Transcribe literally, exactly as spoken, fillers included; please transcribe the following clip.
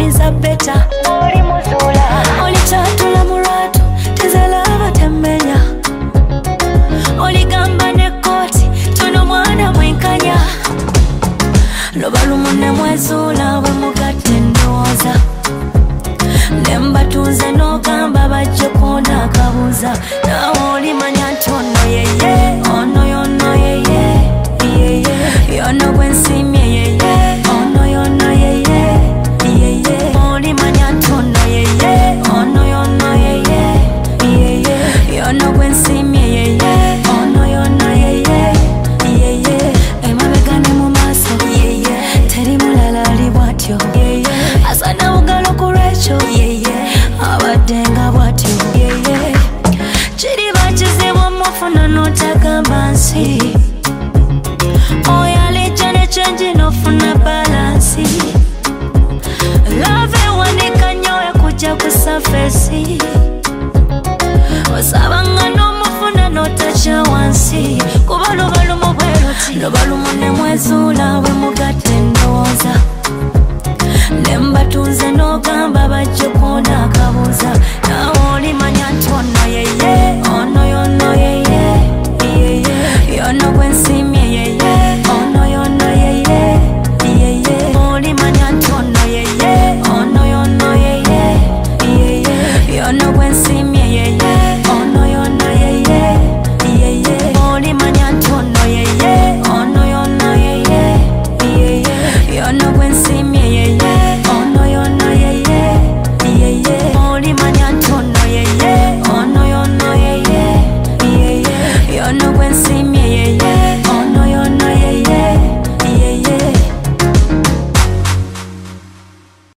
munyumiza beta oli muzula oli chatula muratu tezalaba temenya oli gamba ne koti tono mwana mwenkanya lobalumu ne mwezula we mugatte ndoza nembatuze no gamba bajje kona kabuza na oli manya tono yeye ono yono yeye yeye yono gwensimye yeye ono yono yeye yeye oli manya tono yeye ono yono yeye yeye yono gwensimye yeye ono yono yeye yeye emabegane mu maso yeye teri mulala ali bwatyo yeye asana ugalo kurecho yeye abadenga bwatyo yeye chiri bachizibu mufuna notagamba nsi oyale chane change nofuna balansi love wanika nyoya kuja kusafesi wasabanga no mufuna notacha wansi kuba lobalumu bweroti lobalumu ne mwezula we mugatte ndoza nembatuze no gamba bajje kona kabuza